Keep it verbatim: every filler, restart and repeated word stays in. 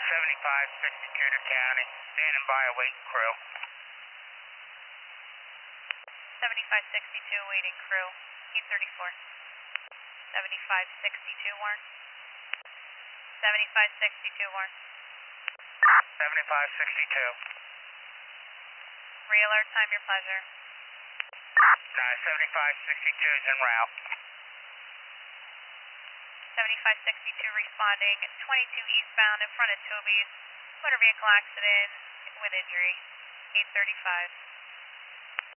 seventy-five sixty-two to county, standing by awaiting crew. seventy-five sixty-two waiting crew, eight thirty-four. seventy-five sixty-two Warren. seventy-five sixty-two Warren. seventy-five sixty-two. Re-alert time, your pleasure. Uh, seventy-five sixty-two is en route. seventy-five sixty-two responding, twenty-two eastbound in front of Toby's. Motor vehicle accident with injury, eight thirty-five.